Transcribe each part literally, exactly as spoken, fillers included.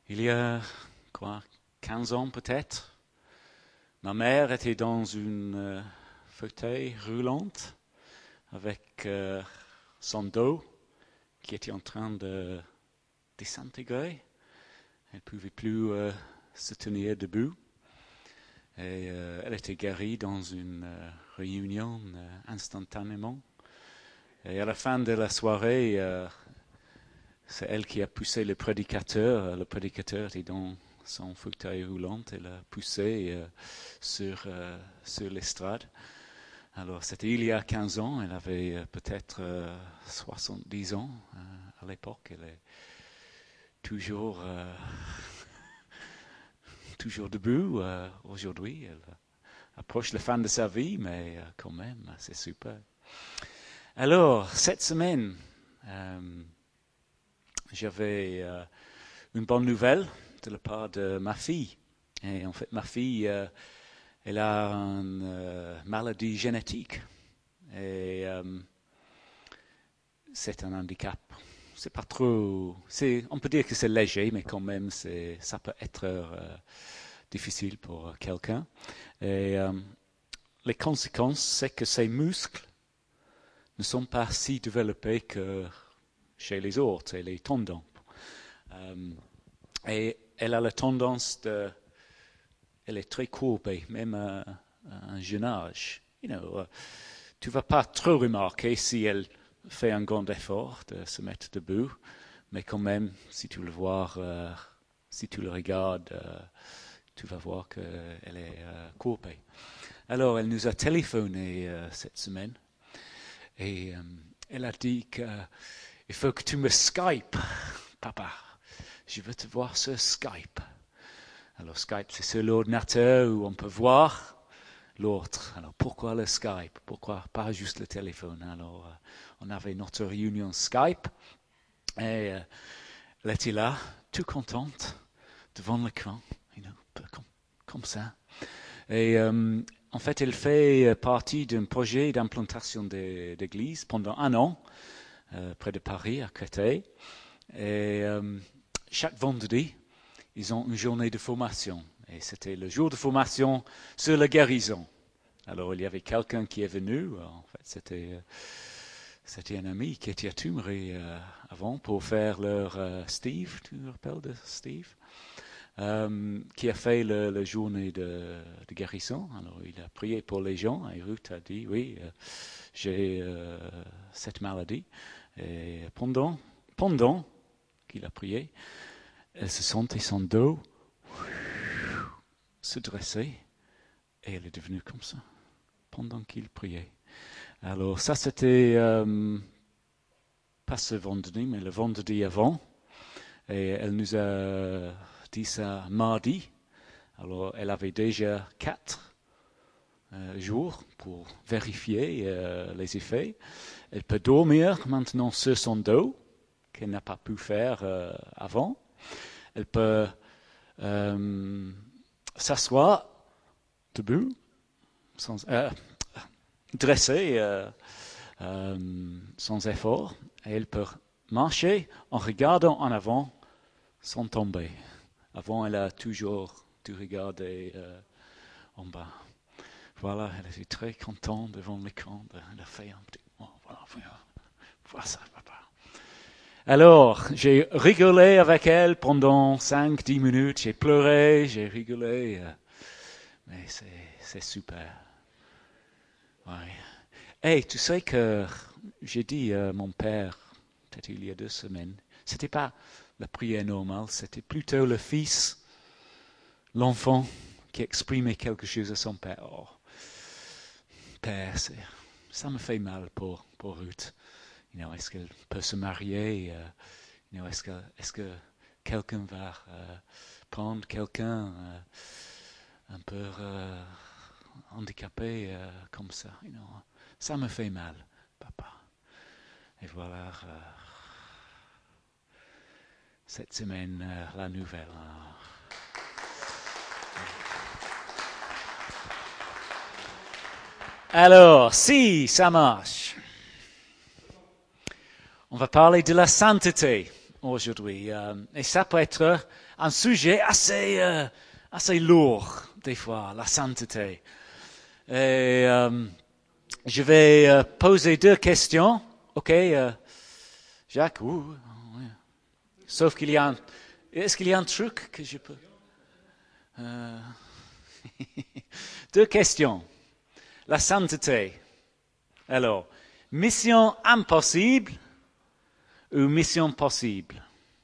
Il y a, quoi, quinze ans peut-être, ma mère était dans une euh, fauteuil roulante avec euh, son dos qui était en train de désintégrer. Elle ne pouvait plus euh, se tenir debout. Et euh, elle était guérie dans une euh, réunion euh, instantanément. Et à la fin de la soirée, euh, c'est elle qui a poussé le prédicateur. Le prédicateur était dans son fauteuil roulant. Elle a poussé euh, sur, euh, sur l'estrade. Alors, c'était il y a quinze ans. Elle avait euh, peut-être euh, soixante-dix ans euh, à l'époque. Elle est toujours, euh, toujours debout euh, aujourd'hui. Elle approche la fin de sa vie, mais euh, quand même, c'est super. Alors, cette semaine, euh, j'avais euh, une bonne nouvelle de la part de ma fille. Et en fait, ma fille, euh, elle a une euh, maladie génétique. Et euh, c'est un handicap. C'est pas trop... C'est, on peut dire que c'est léger, mais quand même, c'est, ça peut être euh, difficile pour quelqu'un. Et euh, les conséquences, c'est que ses muscles ne sont pas si développés que chez les autres, et les tendons. Euh, et elle a la tendance de... Elle est très courbée, même à, à un jeune âge. You know, uh, tu ne vas pas trop remarquer si elle fait un grand effort de se mettre debout, mais quand même, si tu le vois, uh, si tu le regardes, uh, tu vas voir qu'elle est uh, courbée. Alors, elle nous a téléphoné uh, cette semaine, et um, elle a dit qu'il faut que tu me Skype, papa. Je veux te voir sur Skype. Alors Skype, c'est sur l'ordinateur où on peut voir l'autre. Alors pourquoi le Skype? Pourquoi pas juste le téléphone? Alors euh, on avait notre réunion Skype et euh, elle était là, tout contente, devant l'écran, you know, comme, comme ça. Et euh, en fait, elle fait partie d'un projet d'implantation d'église pendant un an, euh, près de Paris, à Créteil. Et euh, chaque vendredi, ils ont une journée de formation. Et c'était le jour de formation sur la guérison. Alors, il y avait quelqu'un qui est venu. En fait, c'était, c'était un ami qui était à Tumery euh, avant pour faire leur euh, Steve, tu te rappelles de Steve, euh, qui a fait le, la journée de, de guérison. Alors, il a prié pour les gens. Et Ruth a dit, oui, euh, j'ai euh, cette maladie. Et pendant, pendant qu'il a prié, elle se sentait son dos se dresser et elle est devenue comme ça pendant qu'il priait. Alors ça c'était euh, pas ce vendredi mais le vendredi avant et elle nous a dit ça mardi. Alors elle avait déjà quatre euh, jours pour vérifier euh, les effets. Elle peut dormir maintenant sur son dos qu'elle n'a pas pu faire euh, avant. Elle peut euh, s'asseoir debout, sans, euh, dressée euh, euh, sans effort, et elle peut marcher en regardant en avant sans tomber. Avant, elle a toujours dû regarder euh, en bas. Voilà, elle était très contente devant l'écran. Elle a fait un petit... Oh, voilà, voilà, voilà ça, papa. Alors, j'ai rigolé avec elle pendant cinq dix minutes. J'ai pleuré, j'ai rigolé. Euh, mais c'est, c'est super. Ouais. Hey, tu sais que j'ai dit à mon père, peut-être il y a deux semaines, c'était pas la prière normale, c'était plutôt le fils, l'enfant, qui exprimait quelque chose à son père. Oh, père, c'est, ça me fait mal pour, pour Ruth. You know, est-ce qu'elle peut se marier? Uh, you know, est-ce que, est-ce que quelqu'un va uh, prendre quelqu'un uh, un peu uh, handicapé uh, comme ça? You know, ça me fait mal, papa. Et voilà, uh, cette semaine, uh, la nouvelle. Uh. Alors, si ça marche, on va parler de la sainteté. aujourd'hui. Euh, et ça peut être un sujet assez, euh, assez lourd, des fois, la sainteté. Et euh, je vais euh, poser deux questions. OK, euh, Jacques, ouh, ouais. Sauf qu'il y a un... Est-ce qu'il y a un truc que je peux... Euh, deux questions. La sainteté. Alors, mission impossible ou mission possible?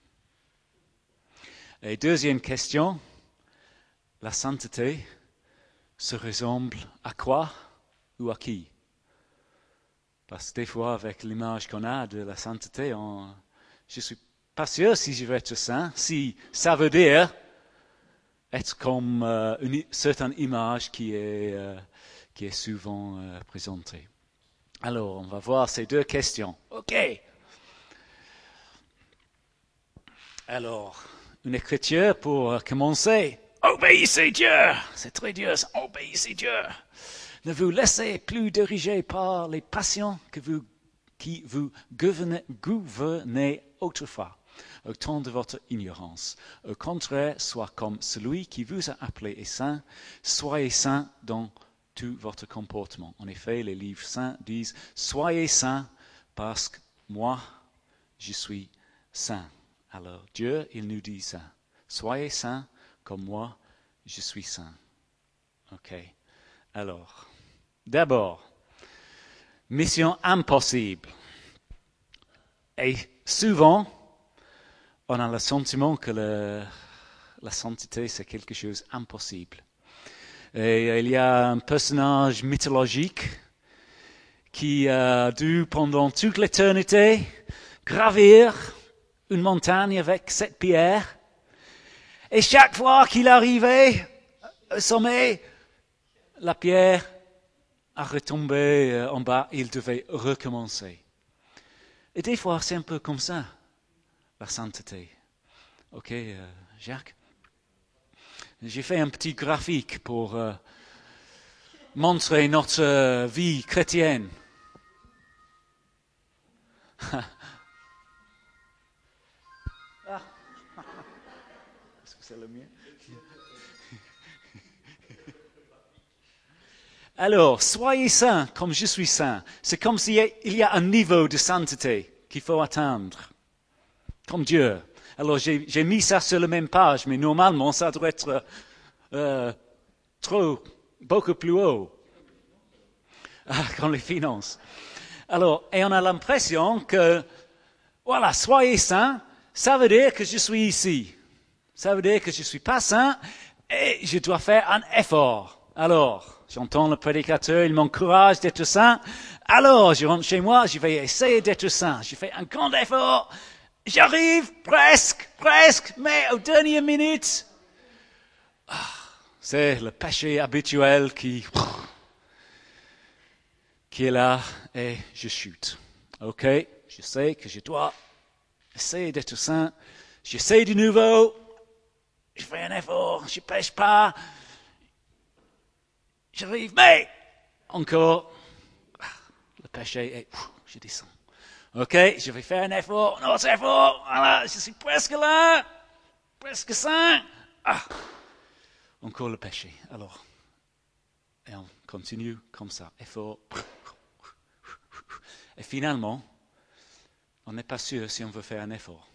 Et deuxième question, la sainteté se ressemble à quoi ou à qui? Parce que des fois, avec l'image qu'on a de la sainteté, on, je ne suis pas sûr si je vais être saint, si ça veut dire être comme euh, une certaine image qui est, euh, qui est souvent euh, présentée. Alors, on va voir ces deux questions. OK. Alors, une écriture pour commencer. Obéissez Dieu. C'est très dur, ça. Obéissez Dieu. Ne vous laissez plus diriger par les passions que vous, qui vous gouvernez, gouvernez autrefois, au temps de votre ignorance. Au contraire, soyez comme celui qui vous a appelé est saint. Soyez saint dans tout votre comportement. En effet, les livres saints disent « Soyez saints parce que moi, je suis saint ». Alors, Dieu, il nous dit ça. « Soyez saints comme moi, je suis saint ». OK. Alors, d'abord, mission impossible. Et souvent, on a le sentiment que le, la sainteté, c'est quelque chose d'impossible. Et il y a un personnage mythologique qui a dû, pendant toute l'éternité, gravir une montagne avec sept pierres. Et chaque fois qu'il arrivait au sommet, la pierre a retombé en bas, il devait recommencer. Et des fois, c'est un peu comme ça, la sainteté. OK, euh, Jacques? J'ai fait un petit graphique pour euh, montrer notre euh, vie chrétienne. ah. Est-ce que c'est le mien? Alors, soyez saints comme je suis saint. C'est comme s'il y a un niveau de sainteté qu'il faut atteindre, comme Dieu. Alors, j'ai, j'ai mis ça sur la même page, mais normalement, ça doit être euh, trop, beaucoup plus haut. Ah, comme les finances. Alors, et on a l'impression que, voilà, soyez saints, ça veut dire que je suis ici. Ça veut dire que je ne suis pas saint et je dois faire un effort. Alors, j'entends le prédicateur, il m'encourage d'être saint. Alors, je rentre chez moi, je vais essayer d'être saint. Je fais un grand effort. J'arrive presque, presque, mais aux dernières minutes, ah, c'est le péché habituel qui, qui est là et je chute. OK, je sais que je dois essayer d'être saint. J'essaie de nouveau. Je fais un effort, je ne pêche pas. J'arrive, mais encore, le péché est, je descends. OK, je vais faire un effort, un autre effort, voilà, je suis presque là, presque saint. Ah, encore le péché. Alors, et on continue comme ça, effort. Et finalement, on n'est pas sûr si on veut faire un effort.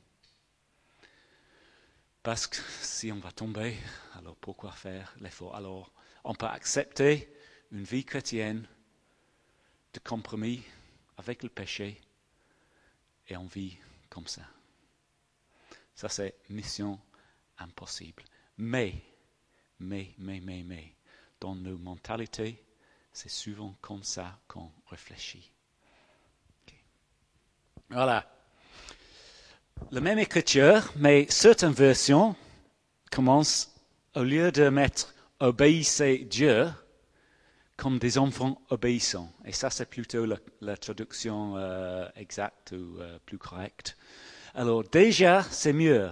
Parce que si on va tomber, alors pourquoi faire l'effort? Alors, on peut accepter une vie chrétienne de compromis avec le péché et on vit comme ça. Ça, c'est mission impossible. Mais, mais, mais, mais, mais, dans nos mentalités, c'est souvent comme ça qu'on réfléchit. Okay. Voilà. La même écriture, mais certaines versions commencent, au lieu de mettre « obéissez Dieu », comme des enfants obéissants. Et ça, c'est plutôt la, la traduction euh, exacte ou euh, plus correcte. Alors déjà, c'est mieux.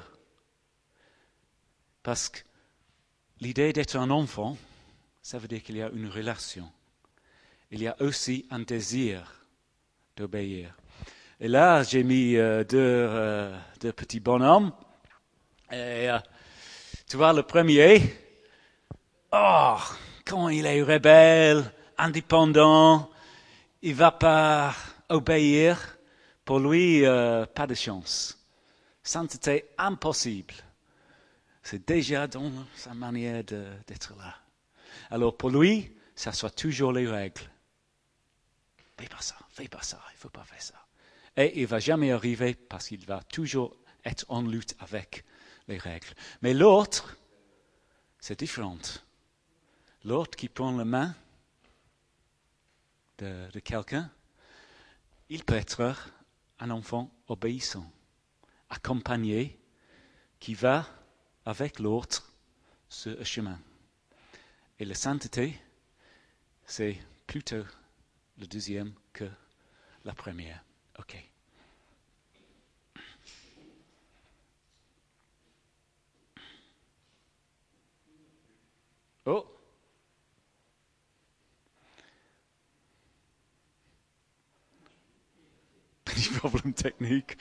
Parce que l'idée d'être un enfant, ça veut dire qu'il y a une relation. Il y a aussi un désir d'obéir. Et là, j'ai mis euh, deux, euh, deux petits bonhommes. Et euh, tu vois, le premier, oh, quand il est rebelle, indépendant, il ne va pas obéir. Pour lui, euh, pas de chance. Sainteté impossible. C'est déjà dans sa manière de, d'être là. Alors pour lui, ça soit toujours les règles. Fais pas ça, fais pas ça, il ne faut pas faire ça. Et il ne va jamais arriver parce qu'il va toujours être en lutte avec les règles. Mais l'autre, c'est différent. L'autre qui prend la main de, de quelqu'un, il peut être un enfant obéissant, accompagné, qui va avec l'autre sur un chemin. Et la sainteté, c'est plutôt le deuxième que la première. OK. Oh! Petit problème technique.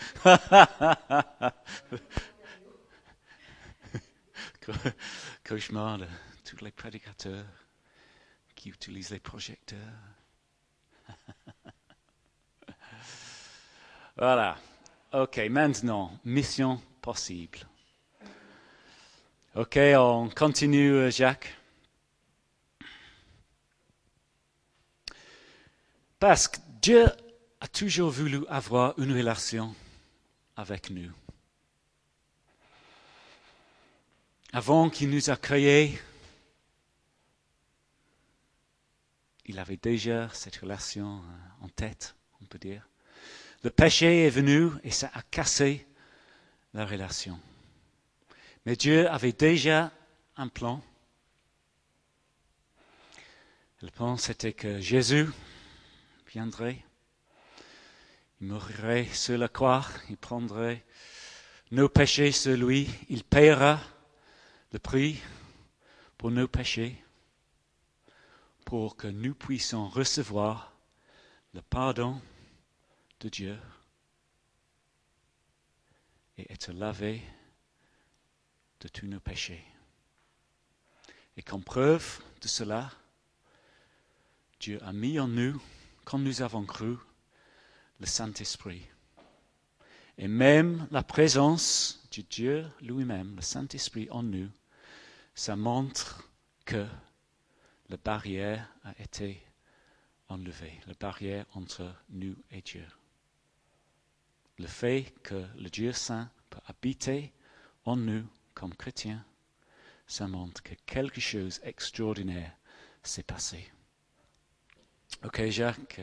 Cauchemar de tous les prédicateurs qui utilisent les projecteurs. Voilà. OK, maintenant, mission possible. OK, on continue, Jacques. Parce que Dieu a toujours voulu avoir une relation avec nous. Avant qu'il nous a créés, il avait déjà cette relation en tête, on peut dire. Le péché est venu et ça a cassé la relation. Mais Dieu avait déjà un plan. Le plan, c'était que Jésus viendrait, il mourrait sur la croix, il prendrait nos péchés sur lui, il paiera le prix pour nos péchés, pour que nous puissions recevoir le pardon de Dieu et être lavés de tous nos péchés. Et comme preuve de cela, Dieu a mis en nous, quand nous avons cru, le Saint-Esprit. Et même la présence de Dieu lui-même, le Saint-Esprit en nous, ça montre que la barrière a été enlevée, la barrière entre nous et Dieu. Le fait que le Dieu Saint peut habiter en nous comme chrétiens, ça montre que quelque chose d'extraordinaire s'est passé. Ok, Jacques.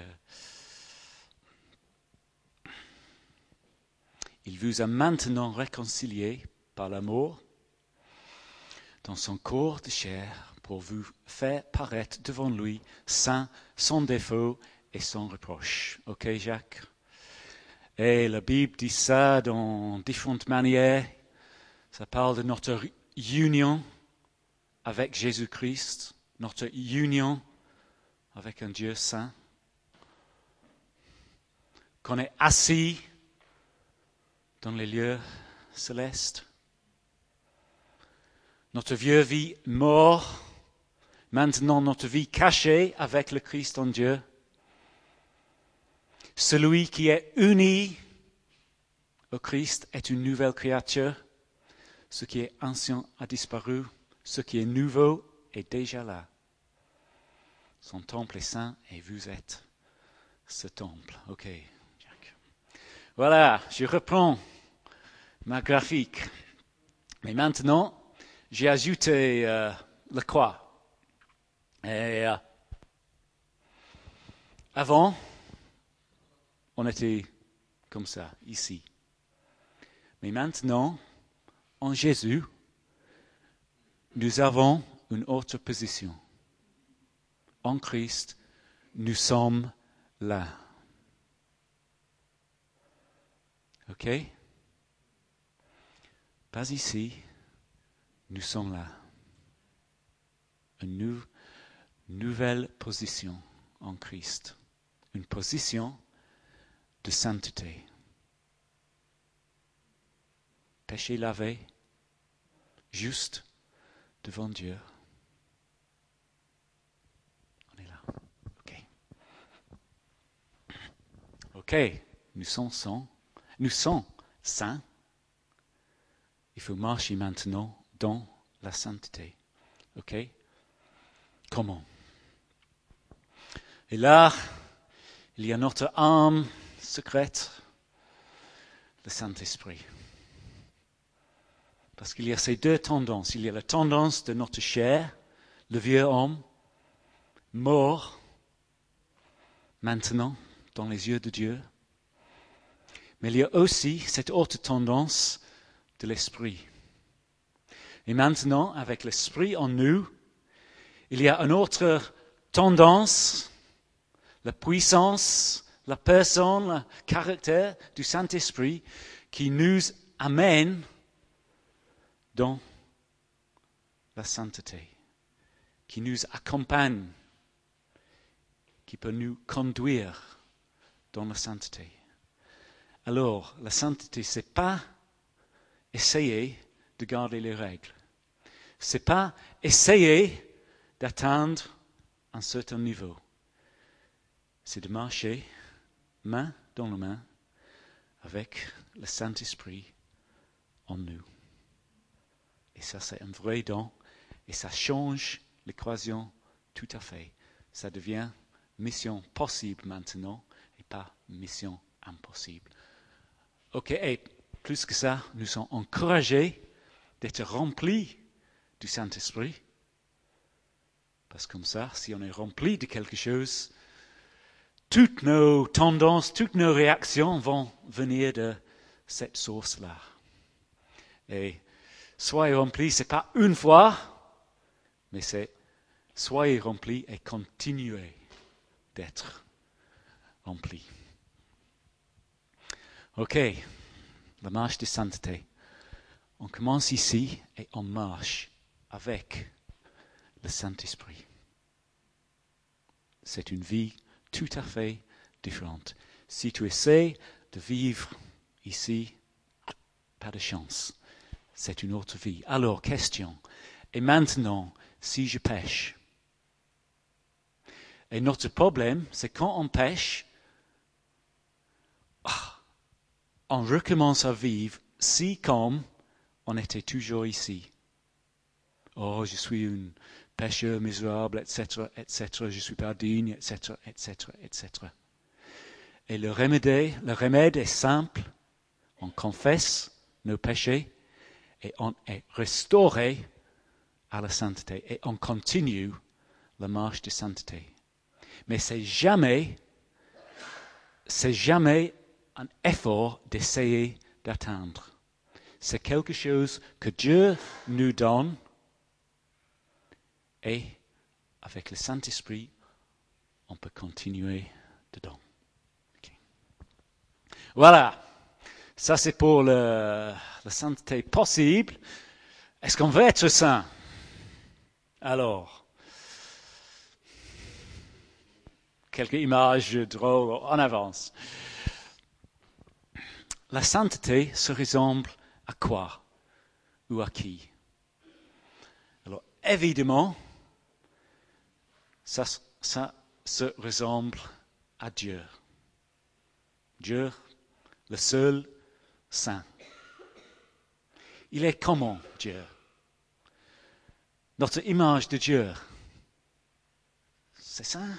Il vous a maintenant réconcilié par l'amour dans son corps de chair pour vous faire paraître devant lui saint, sans défaut et sans reproche. Ok, Jacques? Et la Bible dit ça dans différentes manières. Ça parle de notre union avec Jésus-Christ, notre union avec un Dieu saint, qu'on est assis dans les lieux célestes. Notre vieux vie mort, maintenant notre vie cachée avec le Christ en Dieu. Celui qui est uni au Christ est une nouvelle créature. Ce qui est ancien a disparu, ce qui est nouveau est déjà là. Son temple est saint et vous êtes ce temple. Ok, Jack. Voilà, je reprends ma graphique. Mais maintenant, j'ai ajouté euh, le croix. Et euh, avant, on était comme ça, ici. Mais maintenant, en Jésus, nous avons une autre position. En Christ, nous sommes là. OK? Pas ici, nous sommes là. Une nou- nouvelle position en Christ. Une position de sainteté. Péché lavé, juste devant Dieu. On est là. OK. OK, nous sommes saints. Nous sommes saints. Il faut marcher maintenant dans la sainteté. OK? Comment? Et là, il y a notre âme secrète, le Saint-Esprit. Parce qu'il y a ces deux tendances. Il y a la tendance de notre chair, le vieux homme, mort, maintenant, dans les yeux de Dieu. Mais il y a aussi cette autre tendance de l'Esprit. Et maintenant, avec l'Esprit en nous, il y a une autre tendance, la puissance, la personne, le caractère du Saint-Esprit qui nous amène dans la sainteté, qui nous accompagne, qui peut nous conduire dans la sainteté. Alors, la sainteté, ce n'est pas essayer de garder les règles. Ce n'est pas essayer d'atteindre un certain niveau. C'est de marcher main dans la main avec le Saint-Esprit en nous. Et ça, c'est un vrai don. Et ça change l'équation tout à fait. Ça devient mission possible maintenant et pas mission impossible. OK, et plus que ça, nous sommes encouragés d'être remplis du Saint-Esprit. Parce que comme ça, si on est rempli de quelque chose, toutes nos tendances, toutes nos réactions vont venir de cette source-là. Et soyez remplis, ce n'est pas une fois, mais c'est soyez remplis et continuez d'être remplis. OK, la marche de sainteté. On commence ici et on marche avec le Saint-Esprit. C'est une vie tout à fait différente. Si tu essaies de vivre ici, pas de chance. C'est une autre vie. Alors, question. Et maintenant, si je pêche? Et notre problème, c'est quand on pêche, on recommence à vivre si comme on était toujours ici. Oh, je suis un pécheur misérable, et cetera, et cetera. Je ne suis pas digne, et cetera, et cetera, et cetera. Et le remède, le remède est simple. On confesse nos péchés et on est restauré à la sainteté. Et on continue la marche de sainteté. Mais c'est jamais, c'est jamais un effort d'essayer d'atteindre. C'est quelque chose que Dieu nous donne et avec le Saint-Esprit, on peut continuer dedans. Okay. Voilà, ça c'est pour le, la sainteté possible. Est-ce qu'on veut être saint? Alors, quelques images drôles en avance. La sainteté se ressemble à quoi ou à qui? Alors, évidemment, ça, ça se ressemble à Dieu. Dieu, le seul saint. Il est comment, Dieu? Notre image de Dieu, c'est ça?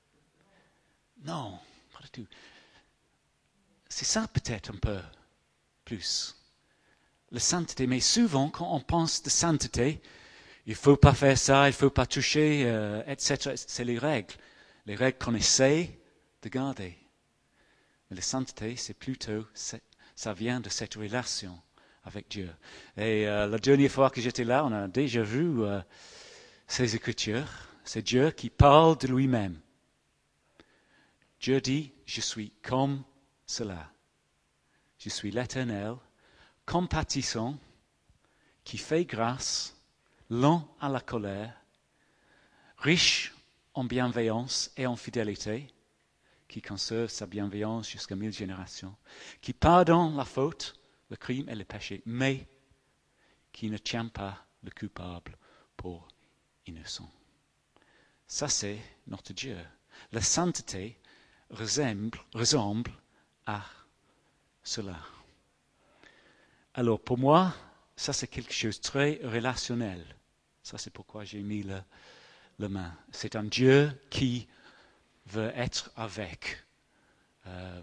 Non, pas du tout. C'est ça peut-être un peu plus. La sainteté, mais souvent quand on pense de sainteté, il ne faut pas faire ça, il ne faut pas toucher, euh, et cetera. C'est les règles. Les règles qu'on essaie de garder. Mais la sainteté, c'est plutôt, c'est, ça vient de cette relation avec Dieu. Et euh, la dernière fois que j'étais là, on a déjà vu euh, ces Écritures. C'est Dieu qui parle de lui-même. Dieu dit, je suis comme cela. Je suis l'Éternel, compatissant, qui fait grâce, lent à la colère, riche en bienveillance et en fidélité, qui conserve sa bienveillance jusqu'à mille générations, qui pardonne la faute, le crime et le péché, mais qui ne tient pas le coupable pour innocent. Ça, c'est notre Dieu. La sainteté ressemble, ressemble à cela. Alors, pour moi, ça, c'est quelque chose de très relationnel. Ça, c'est pourquoi j'ai mis le, le main. C'est un Dieu qui veut être avec. Euh,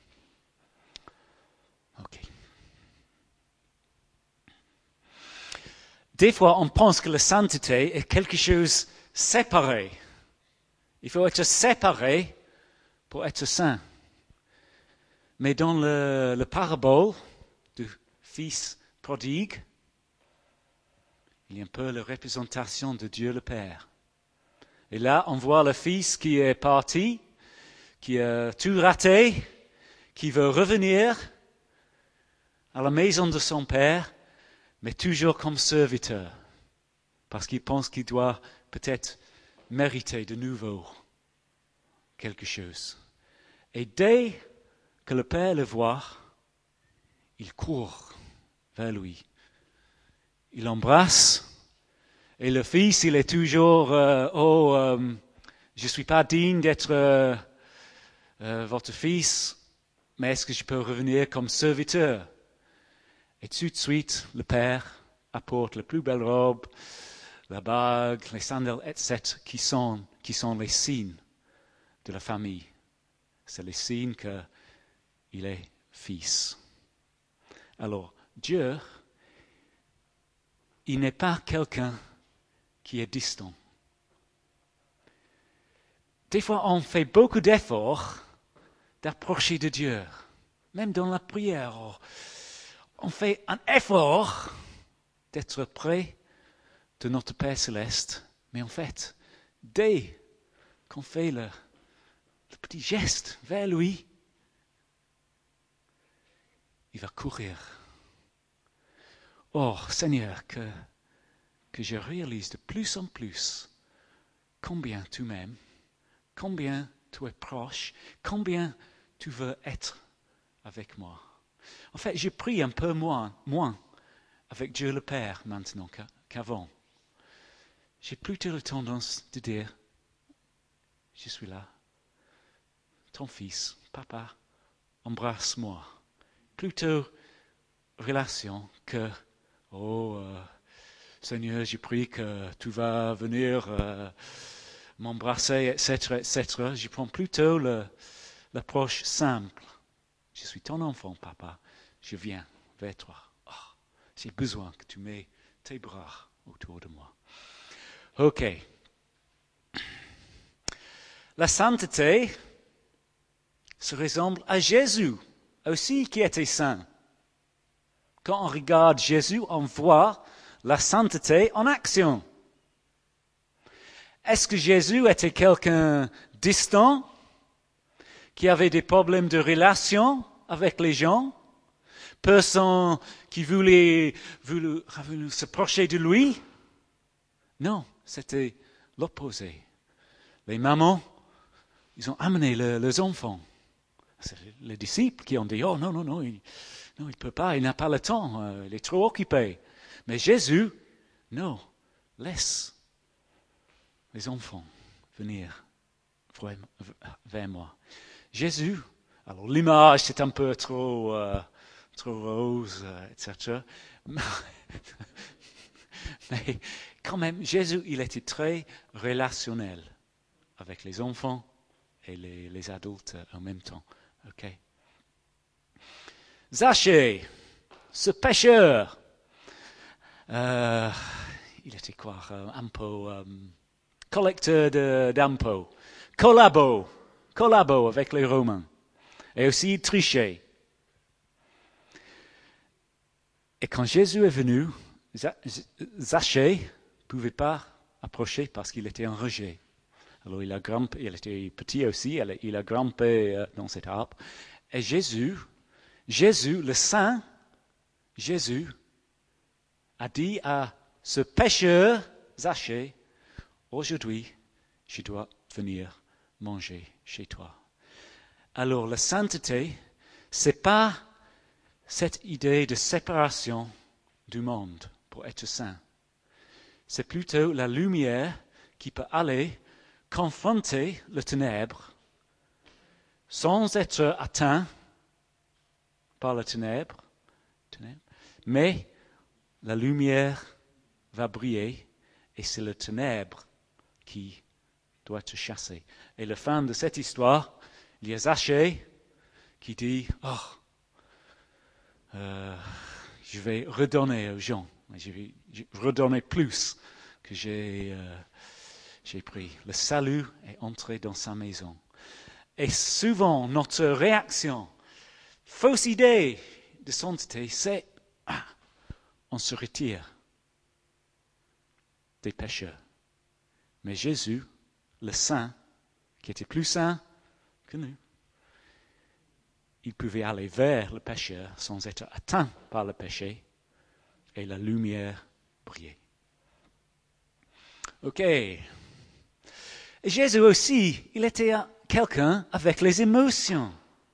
ok. Des fois, on pense que la sainteté est quelque chose de séparé. Il faut être séparé pour être saint. Mais dans le, le parabole du fils prodigue, il y a un peu la représentation de Dieu le Père. Et là, on voit le fils qui est parti, qui a tout raté, qui veut revenir à la maison de son père, mais toujours comme serviteur, parce qu'il pense qu'il doit peut-être mériter de nouveau quelque chose. Et dès que le père le voit, il court vers lui. Il l'embrasse, et le fils, il est toujours euh, « Oh, euh, je ne suis pas digne d'être euh, euh, votre fils, mais est-ce que je peux revenir comme serviteur ?» Et tout de suite, le père apporte la plus belle robe, la bague, les sandales, et cetera, qui sont, qui sont les signes de la famille. C'est les signes qu'il est fils. Alors, Dieu, il n'est pas quelqu'un qui est distant. Des fois, on fait beaucoup d'efforts d'approcher de Dieu. Même dans la prière, on fait un effort d'être près de notre Père Céleste. Mais en fait, dès qu'on fait le, le petit geste vers lui, il va courir. Or, Seigneur, que, que je réalise de plus en plus combien tu m'aimes, combien tu es proche, combien tu veux être avec moi. En fait, je prie un peu moins, moins avec Dieu le Père maintenant qu'avant. J'ai plutôt la tendance de dire, je suis là, ton fils, papa, embrasse-moi. Plutôt relation que, oh, euh, Seigneur, je prie que tu vas venir euh, m'embrasser, et cetera, et cetera. Je prends plutôt le, l'approche simple. Je suis ton enfant, papa. Je viens vers toi. Oh, j'ai besoin que tu mets tes bras autour de moi. Ok. La sainteté se ressemble à Jésus, aussi qui était saint. Quand on regarde Jésus, on voit la sainteté en action. Est-ce que Jésus était quelqu'un distant, qui avait des problèmes de relation avec les gens, personne qui voulait, voulait, voulait s'approcher de lui? Non, c'était l'opposé. Les mamans, ils ont amené le, les enfants. C'est les disciples qui ont dit, oh non, non, non, il ne non, il peut pas, il n'a pas le temps, euh, il est trop occupé. Mais Jésus, non, laisse les enfants venir vers moi. Jésus, alors l'image c'est un peu trop, euh, trop rose, euh, et cetera. Mais quand même, Jésus, il était très relationnel avec les enfants et les, les adultes en même temps. Okay. Zachée, ce pêcheur, euh, il était quoi, euh, impôt, euh, collecteur de, d'impôts, collabo, collabo avec les Romains, et aussi il trichait. Et quand Jésus est venu, Zachée ne pouvait pas approcher parce qu'il était en rejet. Alors il a grimpé, il était petit aussi, il a grimpé dans cet arbre. Et Jésus, Jésus, le Saint, Jésus, a dit à ce pécheur, Zachée, aujourd'hui, je dois venir manger chez toi. Alors la sainteté, c'est pas cette idée de séparation du monde pour être saint. C'est plutôt la lumière qui peut aller confronter le ténèbre sans être atteint par le ténèbre, ténèbre, mais la lumière va briller et c'est le ténèbre qui doit être chassé. Et la fin de cette histoire, il y a Zachée qui dit « Oh, euh, je vais redonner aux gens, je vais redonner plus que j'ai, euh, j'ai pris. » Le salut est entré dans sa maison. Et souvent, notre réaction, fausse idée de sainteté, c'est ah, on se retire des pécheurs. Mais Jésus, le saint, qui était plus saint que nous, il pouvait aller vers le pécheur sans être atteint par le péché et la lumière brillait. Ok. Et Jésus aussi, il était quelqu'un avec les émotions.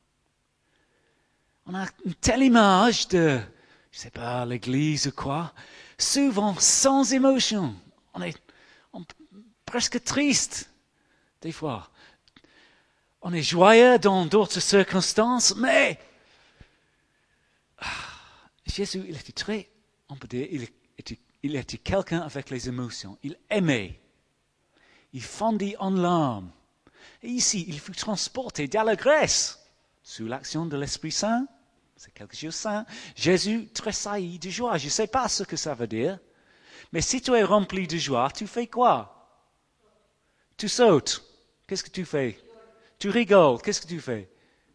On a une telle image de, je sais pas, l'église ou quoi, souvent sans émotion. On est on, presque triste, des fois. On est joyeux dans d'autres circonstances, mais ah, Jésus, il était très, on peut dire, il était, il était quelqu'un avec les émotions. Il aimait. Il fondit en larmes. Et ici, il fut transporté d'allégresse sous l'action de l'Esprit Saint. C'est quelque chose de saint. Jésus tressaillit de joie. Je ne sais pas ce que ça veut dire. Mais si tu es rempli de joie, tu fais quoi? Tu sautes. Qu'est-ce que tu fais? Tu rigoles. Qu'est-ce que tu fais?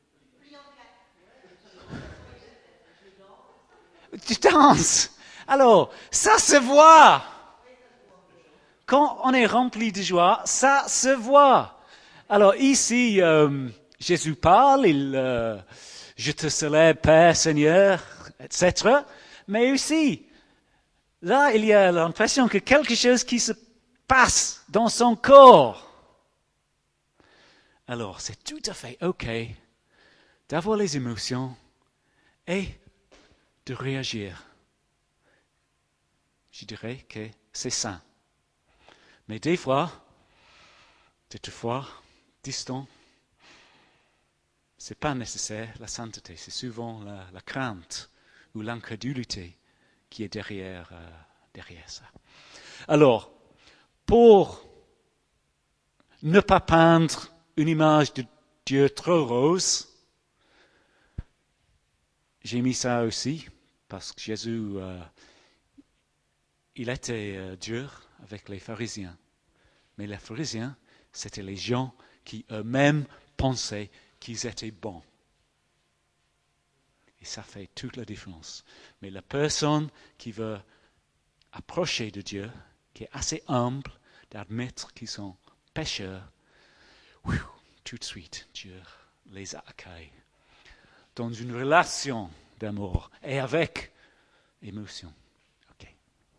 Tu danses. Alors, ça se voit. Quand on est rempli de joie, ça se voit. Alors ici, euh, Jésus parle, il, euh, je te célèbre, Père, Seigneur, et cetera. Mais aussi, là, il y a l'impression que quelque chose qui se passe dans son corps. Alors, c'est tout à fait OK d'avoir les émotions et de réagir. Je dirais que c'est sain. Mais des fois, toutefois, distant, ce n'est pas nécessaire la sainteté. C'est souvent la, la crainte ou l'incrédulité qui est derrière, euh, derrière ça. Alors, pour ne pas peindre une image de Dieu trop rose, j'ai mis ça aussi, parce que Jésus, euh, il était euh, dur avec les pharisiens. Mais les pharisiens, c'était les gens qui eux-mêmes pensaient qu'ils étaient bons. Et ça fait toute la différence. Mais la personne qui veut approcher de Dieu, qui est assez humble d'admettre qu'ils sont pécheurs, whew, tout de suite, Dieu les accueille dans une relation d'amour et avec émotion. Okay.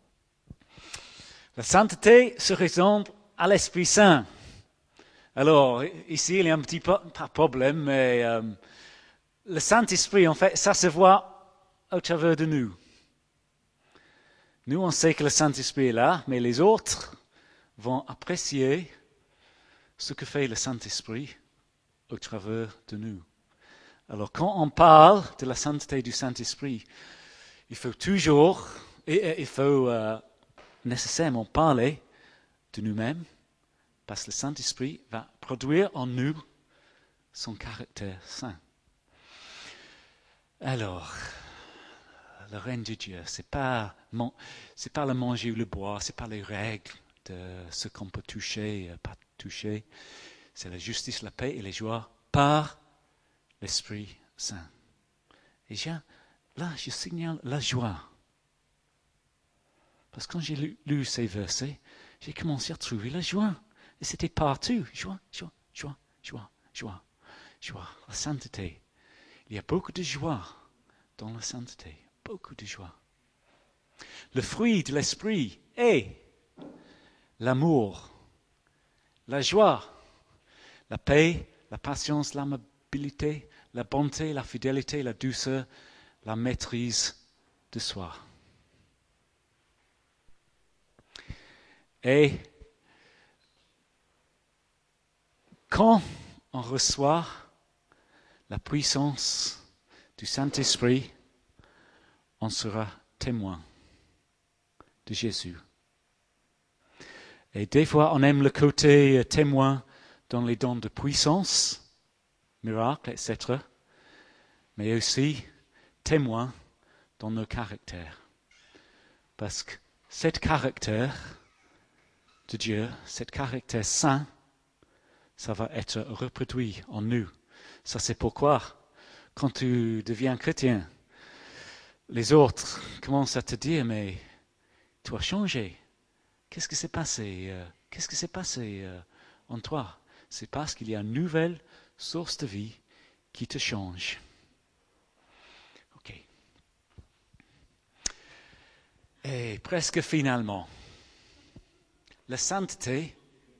La sainteté se ressemble à l'Esprit Saint. Alors, ici, il y a un petit pas de problème, mais euh, le Saint-Esprit, en fait, ça se voit au travers de nous. Nous, on sait que le Saint-Esprit est là, mais les autres vont apprécier ce que fait le Saint-Esprit au travers de nous. Alors, quand on parle de la sainteté du Saint-Esprit, il faut toujours, et, et il faut euh, nécessairement parler de nous-mêmes, parce que le Saint-Esprit va produire en nous son caractère saint. Alors, le règne de Dieu, c'est pas mon, c'est pas le manger ou le boire, c'est pas les règles de ce qu'on peut toucher et pas toucher. C'est la justice, la paix et la joie par l'Esprit Saint. Et j'ai, là, je signale la joie. Parce que quand j'ai lu, lu ces versets, j'ai commencé à trouver la joie. Et c'était partout. Joie, joie, joie, joie, joie, joie. La sainteté. Il y a beaucoup de joie dans la sainteté. Beaucoup de joie. Le fruit de l'esprit est l'amour, la joie, la paix, la patience, l'humilité, la bonté, la fidélité, la douceur, la maîtrise de soi. Et quand on reçoit la puissance du Saint-Esprit, on sera témoin de Jésus. Et des fois, on aime le côté témoin dans les dons de puissance, miracles, et cetera, mais aussi témoin dans nos caractères. Parce que cet caractère de Dieu, cet caractère saint, ça va être reproduit en nous. Ça, c'est pourquoi, quand tu deviens chrétien, les autres commencent à te dire, mais tu as changé. Qu'est-ce qui s'est passé euh, Qu'est-ce qui s'est passé euh, en toi? C'est parce qu'il y a une nouvelle source de vie qui te change. Ok. Et presque finalement, la sainteté,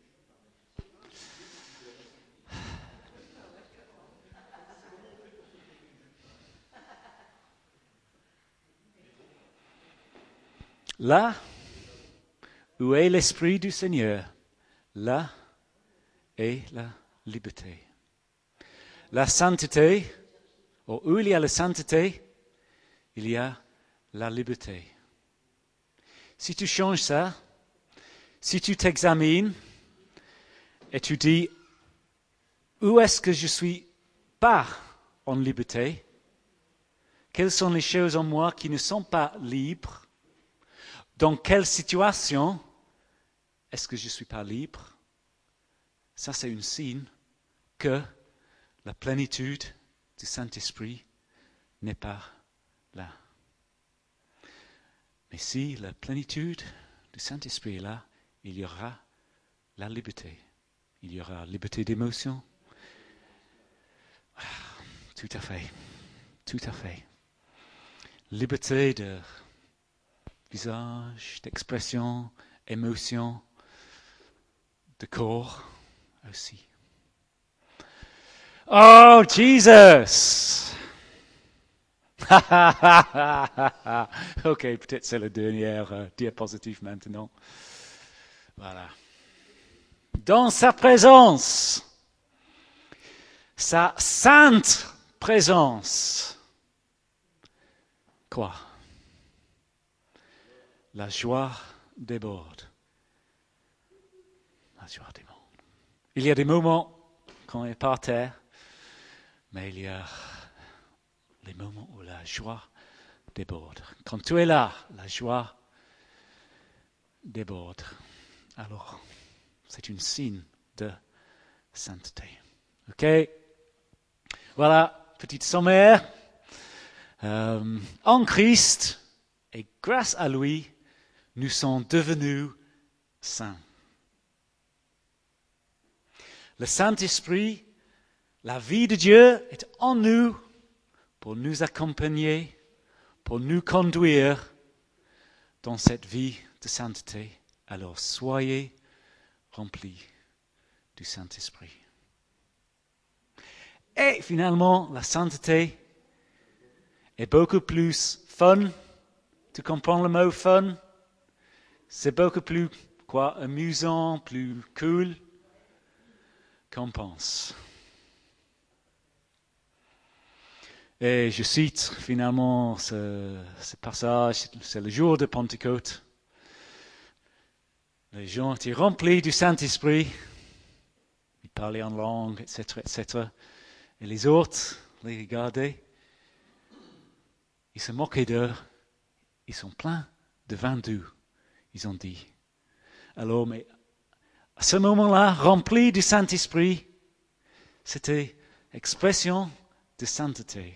là où est l'Esprit du Seigneur, là est la liberté. La sainteté, ou où il y a la sainteté, il y a la liberté. Si tu changes ça, si tu t'examines et tu dis, où est-ce que je suis pas en liberté? Quelles sont les choses en moi qui ne sont pas libres? Dans quelle situation est-ce que je ne suis pas libre? Ça, c'est un signe que la plénitude du Saint-Esprit n'est pas là. Mais si la plénitude du Saint-Esprit est là, il y aura la liberté. Il y aura la liberté d'émotion. Ah, tout à fait. Tout à fait. Liberté de visage, d'expression, émotion, de corps aussi. Oh, Jesus! Ok, peut-être c'est la dernière euh, diapositive maintenant. Voilà. Dans sa présence, sa sainte présence, quoi? La joie déborde. La joie déborde. Il y a des moments quand on est par terre, mais il y a les moments où la joie déborde. Quand tu es là, la joie déborde. Alors, c'est un signe de sainteté. Ok? Voilà, petite sommaire. Euh, en Christ, et grâce à lui, nous sommes devenus saints. Le Saint-Esprit, la vie de Dieu est en nous pour nous accompagner, pour nous conduire dans cette vie de sainteté. Alors soyez remplis du Saint-Esprit. Et finalement, la sainteté est beaucoup plus fun. Tu comprends le mot fun? C'est beaucoup plus quoi, amusant, plus cool qu'on pense. Et je cite finalement ce, ce passage, c'est le jour de Pentecôte. Les gens étaient remplis du Saint-Esprit, ils parlaient en langue, et cetera, et cetera. Et les autres les regardaient, ils se moquaient d'eux, ils sont pleins de vin doux, ils ont dit. Alors, mais à ce moment-là, remplis du Saint-Esprit, c'était expression de sainteté.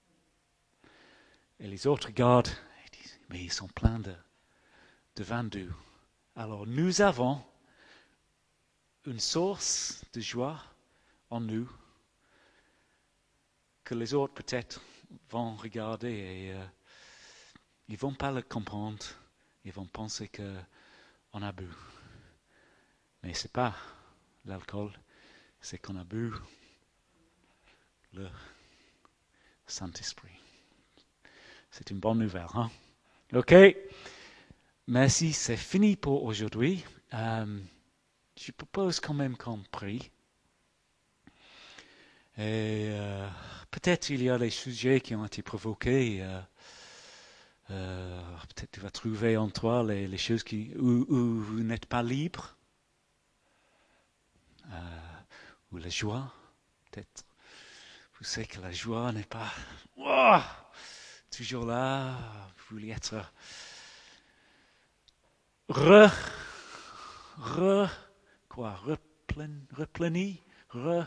Et les autres regardent et disent, mais ils sont pleins de, de vin doux. Alors nous avons une source de joie en nous que les autres peut-être vont regarder et euh, ils ne vont pas le comprendre. Ils vont penser qu'on a bu. Mais ce n'est pas l'alcool, c'est qu'on a bu le Saint-Esprit. C'est une bonne nouvelle, hein? OK. Merci, c'est fini pour aujourd'hui. Euh, je propose quand même qu'on prie. Et euh, peut-être il y a des sujets qui ont été provoqués. Euh, euh, peut-être tu vas trouver en toi les, les choses qui, où, où vous n'êtes pas libre. Euh, ou la joie. Peut-être vous savez que la joie n'est pas oh, toujours là. Vous voulez être re, re, quoi, replen, repleni, re,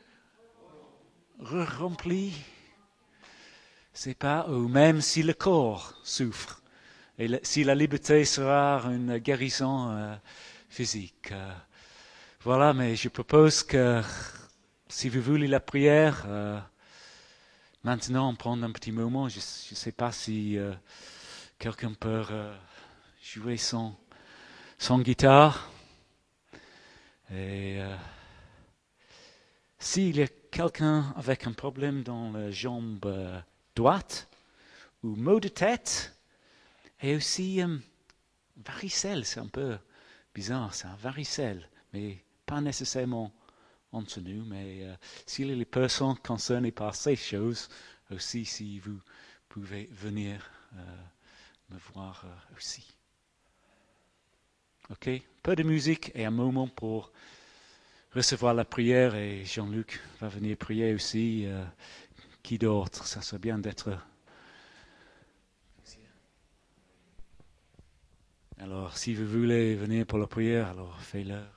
re rempli. C'est pas, ou même si le corps souffre, et le, si la liberté sera une guérison euh, physique. Euh, voilà, mais je propose que si vous voulez la prière, euh, maintenant on prend un petit moment. Je ne sais pas si euh, quelqu'un peut euh, jouer son, son guitare. Et euh, s'il y a quelqu'un avec un problème dans la jambe euh, droite, ou maux de tête, et aussi euh, varicelle, c'est un peu bizarre, c'est un varicelle, mais pas nécessairement entre nous, mais euh, s'il y a les personnes concernées par ces choses, aussi si vous pouvez venir euh, me voir euh, aussi. Ok, peu de musique et un moment pour recevoir la prière, et Jean-Luc va venir prier aussi. Euh, qui d'autre? Ça serait bien d'être... Alors, si vous voulez venir pour la prière, alors faites-le.